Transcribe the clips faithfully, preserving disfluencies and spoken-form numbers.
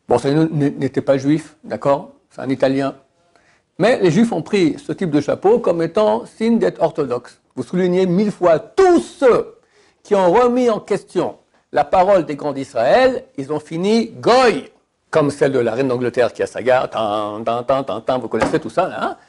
Borsellino n'était pas juif, d'accord? C'est un Italien. Mais les Juifs ont pris ce type de chapeau comme étant signe d'être orthodoxe. Vous soulignez mille fois tous ceux qui ont remis en question la parole des grands d'Israël, ils ont fini goy, comme celle de la reine d'Angleterre qui a sa gare, tan, tan, tan, tan, tan, vous connaissez tout ça, là, hein?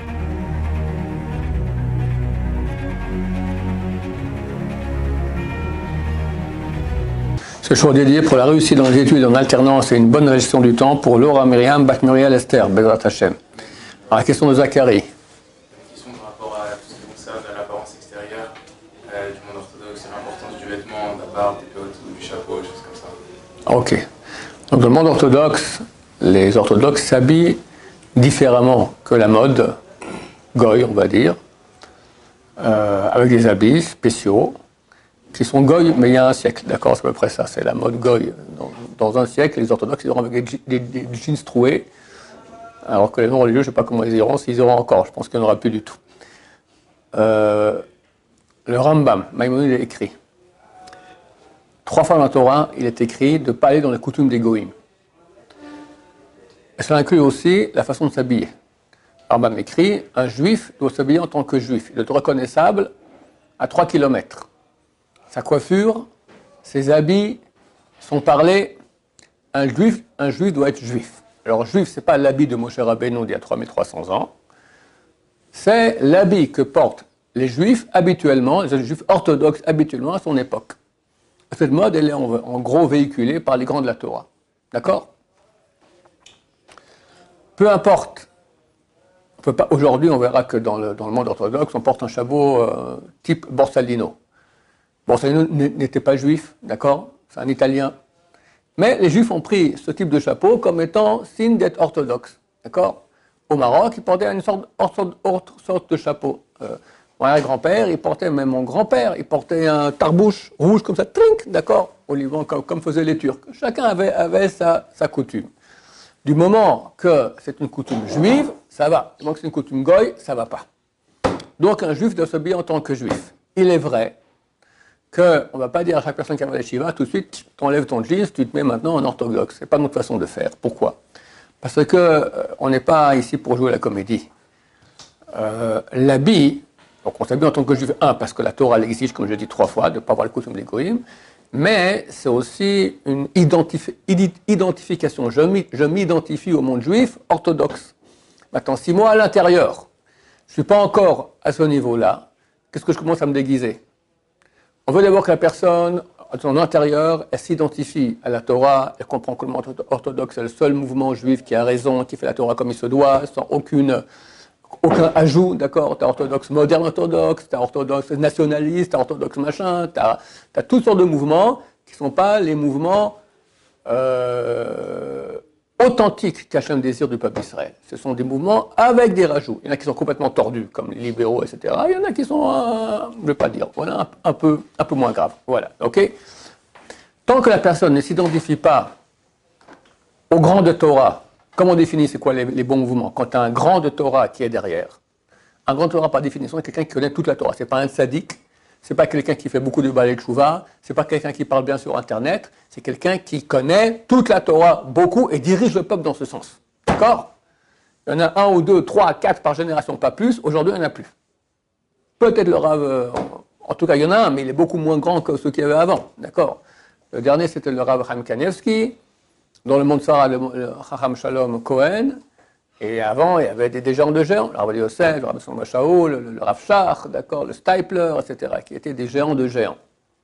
Ce choix dédié pour la réussite dans les études en alternance et une bonne gestion du temps pour Laura Myriam Bat Muriel Esther, Bezrat Hashem. Alors, la question de Zacharie. Une question par rapport à tout ce qui concerne l'apparence extérieure euh, du monde orthodoxe et l'importance du vêtement, de la barbe, des bottes ou du chapeau, des choses comme ça. Ok. Donc, dans le monde orthodoxe, les orthodoxes s'habillent différemment que la mode, goy, on va dire, euh, avec des habits spéciaux, qui sont goy, mais il y a un siècle, d'accord, c'est à peu près ça, c'est la mode goy. Dans, dans un siècle, les orthodoxes, ils auront avec des, des, des jeans troués, alors que les non-religieux, je ne sais pas comment ils iront, s'ils iront encore, je pense qu'il n'y en aura plus du tout. Euh, le Rambam, Maïmonide, a écrit, trois fois dans la Torah, il est écrit de ne pas aller dans les coutumes des goïms. Et cela inclut aussi la façon de s'habiller. Le Rambam écrit, un juif doit s'habiller en tant que juif, il est reconnaissable à trois kilomètres. Sa coiffure, ses habits sont parlés. Un juif, un juif doit être juif. Alors, juif, ce n'est pas l'habit de Moshe Rabbeinu d'il y a trois mille trois cents ans. C'est l'habit que portent les juifs habituellement, les juifs orthodoxes habituellement à son époque. Cette mode, elle est en, en gros véhiculée par les grands de la Torah. D'accord? Peu importe. Aujourd'hui, on verra que dans le, dans le monde orthodoxe, on porte un chapeau euh, type Borsellino. Borsellino n'était pas juif, d'accord? C'est un Italien. Mais les Juifs ont pris ce type de chapeau comme étant signe d'être orthodoxe, d'accord? Au Maroc, ils portaient une sorte, autre sorte de chapeau. Euh, mon arrière-grand-père, il portait, même mon grand-père, il portait un tarbouche rouge comme ça, trink, d'accord? Au Liban, comme, comme faisaient les Turcs. Chacun avait, avait sa, sa coutume. Du moment que c'est une coutume juive, ça va. Du moment que c'est une coutume goy, ça ne va pas. Donc un Juif doit s'habiller en tant que Juif. Il est vrai qu'on ne va pas dire à chaque personne qui va à la Shiva, tout de suite, tu enlèves ton jeans, tu te mets maintenant en orthodoxe. Ce n'est pas notre façon de faire. Pourquoi? Parce qu'on euh, n'est pas ici pour jouer la comédie. Euh, L'habit, donc on s'habille en tant que juif, un, parce que la Torah l'exige, comme je dis trois fois, de ne pas avoir le coutume des goïms, mais c'est aussi une identifi identification. Je m'identifie au monde juif orthodoxe. Maintenant, si moi, à l'intérieur, je ne suis pas encore à ce niveau-là, qu'est-ce que je commence à me déguiser? On veut d'abord que la personne, à son intérieur, elle s'identifie à la Torah, elle comprend que le monde orthodoxe est le seul mouvement juif qui a raison, qui fait la Torah comme il se doit, sans aucune, aucun ajout, d'accord? Tu as orthodoxe moderne orthodoxe, tu as orthodoxe nationaliste, tu as orthodoxe machin, tu as, as toutes sortes de mouvements qui ne sont pas les mouvements euh, authentiques qu'Hachem désire du peuple d'Israël. Ce sont des mouvements avec des rajouts. Il y en a qui sont complètement tordus, comme les libéraux, et cetera. Il y en a qui sont, euh, je ne vais pas dire, voilà, un, un, peu, un peu moins graves. Voilà, ok? Tant que la personne ne s'identifie pas au grand de Torah, comment on définit c'est quoi les, les bons mouvements? Quand tu as un grand de Torah qui est derrière, un grand de Torah par définition c'est quelqu'un qui connaît toute la Torah. Ce n'est pas un sadique, ce n'est pas quelqu'un qui fait beaucoup de balais de chouva, ce n'est pas quelqu'un qui parle bien sur Internet, c'est quelqu'un qui connaît toute la Torah beaucoup et dirige le peuple dans ce sens. D'accord? Il y en a un ou deux, trois, quatre par génération, pas plus. Aujourd'hui, il n'y en a plus. Peut-être le Rav, euh, en tout cas, il y en a un, mais il est beaucoup moins grand que ceux qu'il y avait avant. D'accord? Le dernier, c'était le Rav Chaim Kanievski. Dans le monde Sarah, le, le Chacham Shalom Cohen. Et avant, il y avait des, des géants de géants. Le Rav Yosef, le Rav Samba Shaul, le, le Rav Shach, d'accord, le Stipler, et cetera, qui étaient des géants de géants.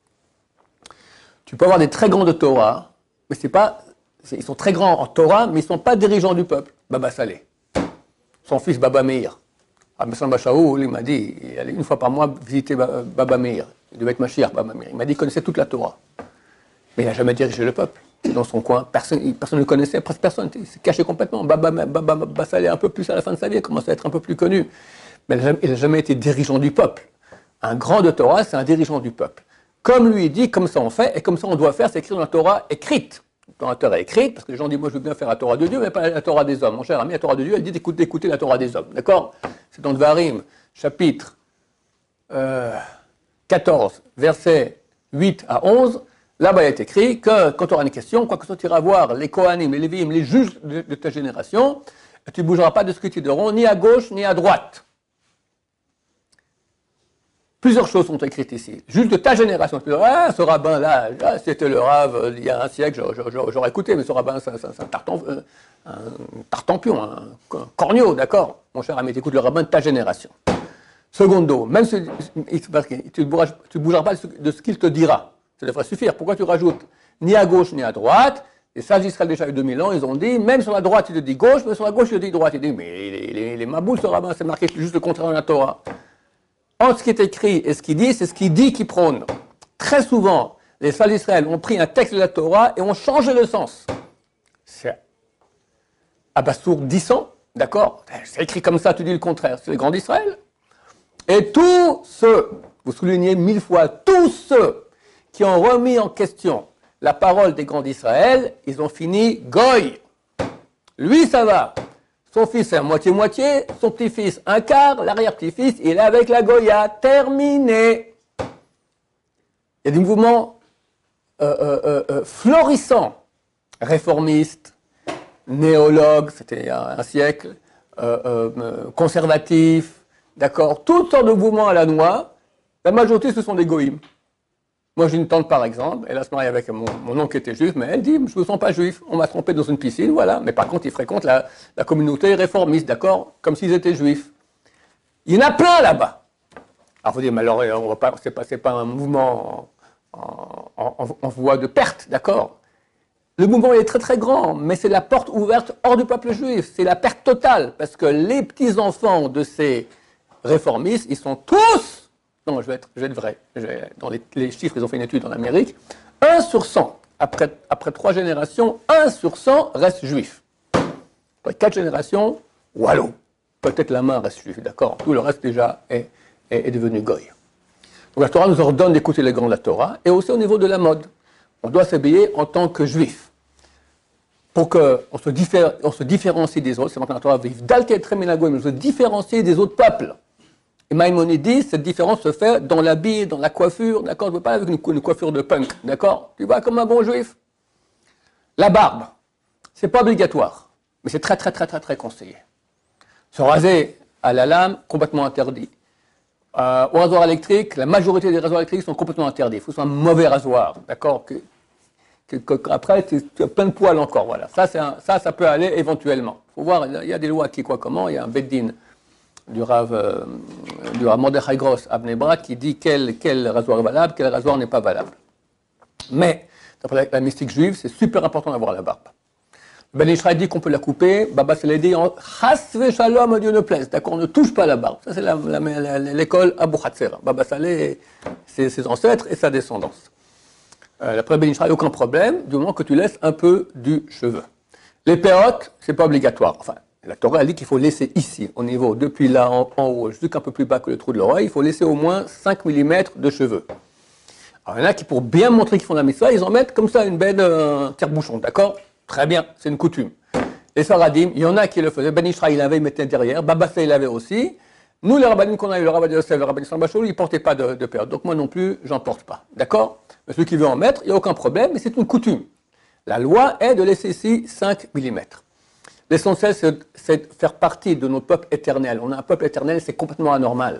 Tu peux avoir des très grands de Torah, mais c'est pas, ils sont très grands en Torah, mais ils ne sont pas dirigeants du peuple. Baba Saleh, son fils Baba Meir. Rav Samba Shaul, il m'a dit, il allait une fois par mois visiter Baba Meir. Il devait être Mashiach, Baba Meir. Il m'a dit qu'il connaissait toute la Torah. Mais il n'a jamais dirigé le peuple. Dans son coin, personne, personne ne le connaissait, presque personne, il s'est caché complètement. Baba, Baba, Baba Saleh, un peu plus à la fin de sa vie, il commence à être un peu plus connu. Mais il n'a jamais été dirigeant du peuple. Un grand de Torah, c'est un dirigeant du peuple. Comme lui dit, comme ça on fait, et comme ça on doit faire, c'est écrit dans la Torah écrite. Dans la Torah écrite, parce que les gens disent, moi je veux bien faire la Torah de Dieu, mais pas la Torah des hommes. Mon cher ami, la Torah de Dieu, elle dit d'écouter, d'écouter la Torah des hommes. D'accord? C'est dans Dvarim, chapitre euh, quatorze, versets huit à onze. Là-bas, il est écrit que quand tu auras une question, quoi que ce soit, tu iras voir les Kohanim, les Lévi'im, les juges de, de ta génération, tu ne bougeras pas de ce que tu diront, ni à gauche, ni à droite. Plusieurs choses sont écrites ici. Juste de ta génération. Tu dis, ah, ce rabbin-là, ah, c'était le rave il y a un siècle, j'aurais écouté, mais ce rabbin, c'est un tartan, un tartampion, un corneau, d'accord? Mon cher ami, écoute le rabbin de ta génération. Secondo, même si tu ne bougeras, tu bougeras pas de ce qu'il te dira. Ça devrait suffire. Pourquoi tu rajoutes ni à gauche ni à droite? Les sages d'Israël, déjà il y a deux mille ans, ils ont dit, même sur la droite, il te dit gauche, mais sur la gauche, il te dit droite. Il dit, mais les maboules, ce rabbin, c'est marqué juste le contraire dans la Torah. Entre ce qui est écrit et ce qu'il dit, c'est ce qu'il dit qui prône. Très souvent, les sages d'Israël ont pris un texte de la Torah et ont changé le sens. C'est abasourdissant, d'accord? C'est écrit comme ça, tu dis le contraire. C'est les grands d'Israël. Et tous ceux, vous soulignez mille fois, tous ceux qui ont remis en question la parole des grands d'Israël, ils ont fini goy. Lui, ça va. Son fils, c'est à moitié-moitié. Son petit-fils, un quart. L'arrière-petit-fils, il est avec la Goya. Terminé. Il y a des mouvements euh, euh, euh, florissants. Réformistes, néologues, c'était il y a un siècle, euh, euh, conservatifs, d'accord. Toutes sortes de mouvements à la noix. La majorité, ce sont des goïms. Moi, j'ai une tante, par exemple, elle a se mariée avec mon, mon oncle qui était juif, mais elle dit, je ne me sens pas juif, on m'a trompé dans une piscine, voilà. Mais par contre, ils fréquentent la, la communauté réformiste, d'accord, comme s'ils étaient juifs. Il y en a plein là-bas. Alors, vous dites, mais alors, on va pas, c'est pas, c'est pas un mouvement en, en, en, en voie de perte, d'accord. Le mouvement est très très grand, mais c'est la porte ouverte hors du peuple juif. C'est la perte totale, parce que les petits-enfants de ces réformistes, ils sont tous... Non, je vais être, je vais être vrai. Vais, dans les, les chiffres, ils ont fait une étude en Amérique. un sur cent, après, après trois générations, un sur cent reste juif. Après quatre générations, wallo. Peut-être la main reste juive, d'accord. Tout le reste déjà est, est, est devenu goy. Donc la Torah nous ordonne d'écouter les grands de la Torah, et aussi au niveau de la mode. On doit s'habiller en tant que juif. Pour qu'on se, diffé- on se différencie des autres, c'est maintenant la Torah vive d'alter tremenagoy, mais on se différencie des autres peuples. Et Maïmonide dit, cette différence se fait dans l'habit, dans la coiffure, d'accord? Je ne veux pas avec une, une coiffure de punk, d'accord? Tu vois, comme un bon juif. La barbe, c'est pas obligatoire, mais c'est très très très très très conseillé. Se raser à la lame, complètement interdit. Euh, au rasoir électrique, la majorité des rasoirs électriques sont complètement interdits. Il faut que ce soit un mauvais rasoir, d'accord? que, que, que, Après, tu, tu as plein de poils encore, voilà. Ça, c'est un, ça, ça peut aller éventuellement. Il faut voir, il y a des lois qui, quoi, comment, il y a un beddin du Rav, euh, du Rav Mordechai Gross à Bnei Brak qui dit quel, quel rasoir est valable, quel rasoir n'est pas valable. Mais, d'après la, la mystique juive, c'est super important d'avoir la barbe. Ben Israël dit qu'on peut la couper, Baba Saleh dit en Chas ve Shalom, Dieu ne plaise, d'accord, on ne touche pas la barbe. Ça, c'est la, la, la, l'école Abu Hatzera. Baba Saleh, c'est ses ancêtres et sa descendance. Euh, D'après Ben Israël, aucun problème, du moment que tu laisses un peu du cheveu. Les péotes, c'est pas obligatoire. Enfin, la Torah dit qu'il faut laisser ici, au niveau, depuis là, en, en haut, jusqu'un peu plus bas que le trou de l'oreille, il faut laisser au moins cinq millimètres de cheveux. Alors, il y en a qui, pour bien montrer qu'ils font la mitzvah, ils en mettent comme ça une belle euh, tire-bouchon, d'accord? Très bien, c'est une coutume. Les Faradim, il y en a qui le faisaient. Ben Israël, il avait, il mettait derrière. Baba Saleh, il avait aussi. Nous, les rabbinim qu'on a eu, le rabbin de Yosef, le rabbin de Sambachol, ils ne portaient pas de, de période. Donc moi non plus, j'en porte pas. D'accord? Mais celui qui veut en mettre, il n'y a aucun problème, mais c'est une coutume. La loi est de laisser ici cinq millimètres. L'essentiel, c'est, c'est de faire partie de notre peuple éternel. On a un peuple éternel, c'est complètement anormal.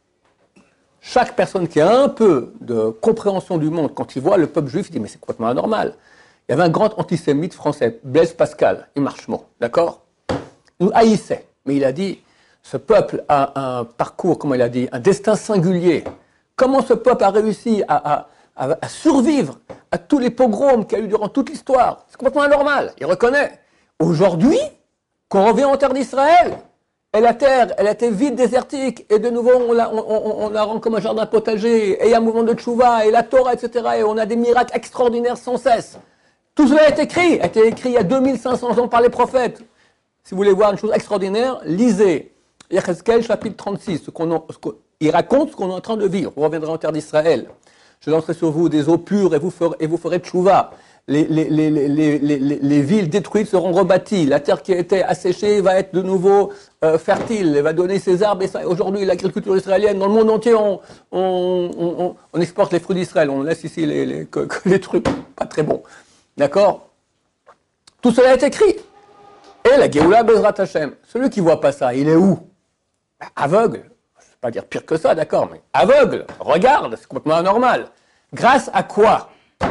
Chaque personne qui a un peu de compréhension du monde, quand il voit le peuple juif, il dit, mais c'est complètement anormal. Il y avait un grand antisémite français, Blaise Pascal, il marche mot, d'accord? Il nous haïssait, mais il a dit, ce peuple a un parcours, comment il a dit, un destin singulier. Comment ce peuple a réussi à, à, à survivre à tous les pogroms qu'il y a eu durant toute l'histoire? C'est complètement anormal, il reconnaît. Aujourd'hui, qu'on revient en terre d'Israël, et la terre, elle était vide, désertique, et de nouveau, on la, on, on, on la rend comme un jardin potager, et il y a un mouvement de tchouva, et la Torah, et cetera, et on a des miracles extraordinaires sans cesse. Tout cela est écrit, a été écrit il y a deux mille cinq cents ans par les prophètes. Si vous voulez voir une chose extraordinaire, lisez Yechezkel chapitre trente-six, ce qu'on en, ce qu'on, il raconte ce qu'on est en train de vivre. Vous reviendrez en terre d'Israël. Je lancerai sur vous des eaux pures et vous ferez, et vous ferez tchouva. les, les, les, les, les, les, les villes détruites seront rebâties. La terre qui a été asséchée va être de nouveau euh, fertile, elle va donner ses arbres. Et ça, aujourd'hui, l'agriculture israélienne, dans le monde entier, on, on, on, on exporte les fruits d'Israël. On laisse ici les, les, que, que les trucs pas très bons. D'accord? Tout cela est écrit. Et la Géoula Bezrat Hashem. Celui qui ne voit pas ça, il est où? Aveugle. Je ne vais pas dire pire que ça, d'accord, mais aveugle. Regarde, c'est complètement anormal. Grâce à quoi?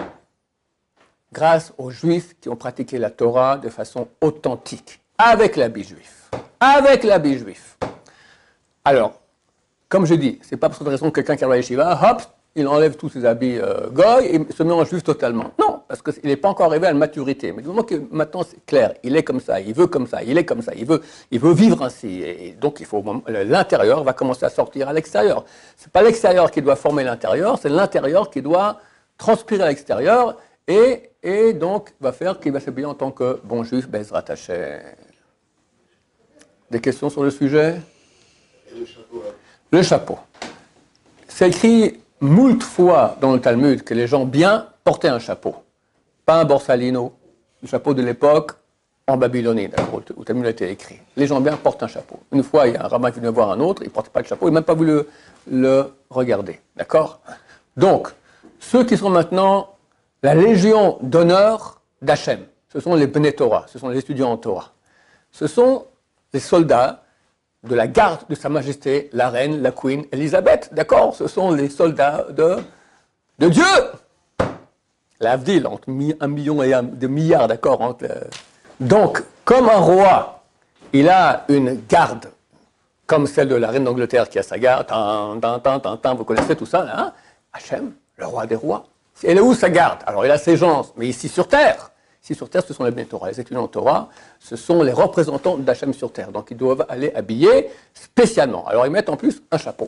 Grâce aux Juifs qui ont pratiqué la Torah de façon authentique, avec l'habit juif. Avec l'habit juif. Alors, comme je dis, c'est pas pour cette raison que quelqu'un qui arrive à Yeshiva, hop, il enlève tous ses habits euh, goy et se met en juif totalement. Non, parce qu'il n'est pas encore arrivé à la maturité. Mais du moment que maintenant c'est clair, il est comme ça, il veut comme ça, il est comme ça, il veut, il veut vivre ainsi. Et donc il faut l'intérieur va commencer à sortir à l'extérieur. C'est pas l'extérieur qui doit former l'intérieur, c'est l'intérieur qui doit transpirer à l'extérieur et, et donc va faire qu'il va s'habiller en tant que bon juif, Bezrat Hashem. Des questions sur le sujet? Le chapeau. Ouais. Le chapeau. C'est écrit moult fois dans le Talmud que les gens bien portaient un chapeau. Pas un borsalino, le chapeau de l'époque en Babylonie, où le Talmud a été écrit. Les gens bien portent un chapeau. Une fois, il y a un rabbin qui venait voir un autre, il ne portait pas de chapeau, il n'a même pas voulu le, le regarder. D'accord? Donc, ceux qui sont maintenant la légion d'honneur d'Hachem, ce sont les Bnei Torah, ce sont les étudiants en Torah. Ce sont les soldats de la garde de Sa Majesté, la reine, la Queen Elisabeth, d'accord? Ce sont les soldats de, de Dieu. L'Avdil, entre un million et un, de milliards, d'accord? Entre, euh... Donc, comme un roi, il a une garde, comme celle de la reine d'Angleterre qui a sa garde, tan, tan, tan, tan, tan, vous connaissez tout ça, là, hein? Hachem, le roi des rois. Elle est où sa garde? Alors, il a ses gens, mais ici sur terre. Ici sur terre, ce sont les Bnei Torah, les étudiants en Torah, ce sont les représentants d'Hachem sur terre. Donc ils doivent aller habillés spécialement. Alors ils mettent en plus un chapeau.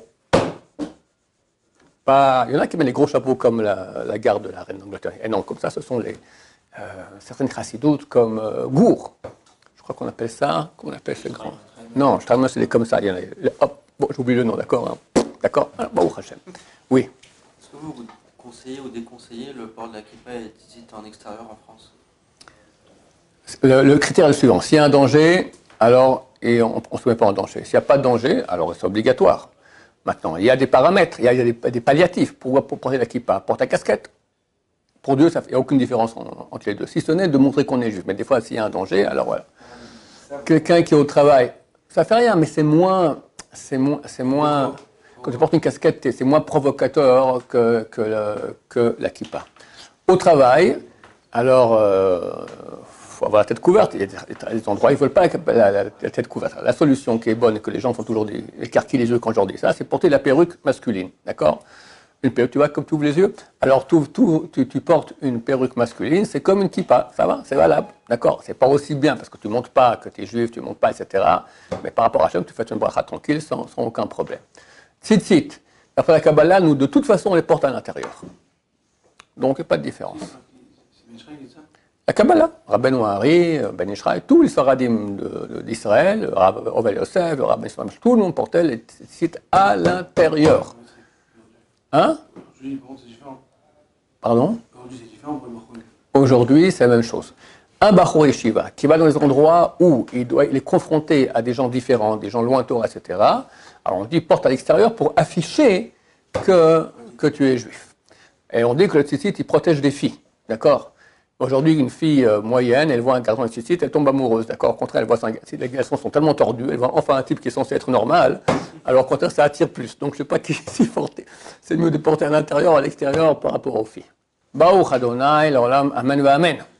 Pas, il y en a qui mettent les gros chapeaux comme la, la garde de la reine d'Angleterre. Et non, comme ça, ce sont les, euh, certaines chassidoutes comme euh, Gour. Je crois qu'on appelle ça, qu'on appelle ce grand. Non, je trouve c'est comme ça. Il y en a, hop, bon, j'oublie le nom, d'accord, hein. D'accord, bon, Hachem. Oui. Est-ce que vous conseillez ou déconseillez le port de la kippa et tzitzit en extérieur en France? Le, le critère est le suivant. S'il y a un danger, alors et on ne se met pas en danger. S'il n'y a pas de danger, alors c'est obligatoire. Maintenant, il y a des paramètres, il y a des, des palliatifs. Pour, pour porter la kippa, porte ta casquette. Pour Dieu, il n'y a aucune différence en, entre les deux. Si ce n'est de montrer qu'on est juif. Mais des fois, s'il y a un danger, alors voilà. Quelqu'un qui est au travail, ça fait rien, mais c'est moins, c'est moins, c'est moins. Quand tu portes une casquette, c'est moins provocateur que, que, le, que la kippa. Au travail, alors. Euh, Il faut avoir la tête couverte. Il y a des endroits où ils ne veulent pas la, la, la, la tête couverte. La solution qui est bonne et que les gens font toujours des, écarquillent les yeux quand je leur dis ça, c'est porter la perruque masculine. D'accord? Une perruque, tu vois, comme tu ouvres les yeux. Alors, tu, tu, tu, tu portes une perruque masculine, c'est comme une kippa. Ça va? C'est valable. D'accord? C'est pas aussi bien parce que tu ne montres pas que tu es juif, tu ne montres pas, et cetera. Mais par rapport à Hachem, tu fais une bracha tranquille sans, sans aucun problème. Tzitzit. Après la Kabbalah, nous, de toute façon, on les porte à l'intérieur. Donc, il n'y a pas de différence. La Kabbalah, Rabbeinu Hari, Ben Ishraï, tous les Faradim d'Israël, Rav Ovadia Yosef, Rav Ismaël, tout le monde portait les sites à l'intérieur. Hein? Pardon? Aujourd'hui, c'est la même chose. Un Bachor Yeshiva qui va dans les endroits où il, doit, il est confronté à des gens différents, des gens lointains, et cetera. Alors on dit porte à l'extérieur pour afficher que, que tu es juif. Et on dit que le tzitzit, il protège des filles. D'accord? Aujourd'hui, une fille euh, moyenne, elle voit un garçon de tzitzit, elle tombe amoureuse, d'accord? Au contraire, elle voit un garçon, les garçons sont tellement tordus, elle voit enfin un type qui est censé être normal, alors au contraire, ça attire plus. Donc, je ne sais pas qui s'y porter. C'est mieux de porter à l'intérieur, à l'extérieur par rapport aux filles. Baruch Adonai, l'olam, amen va amen.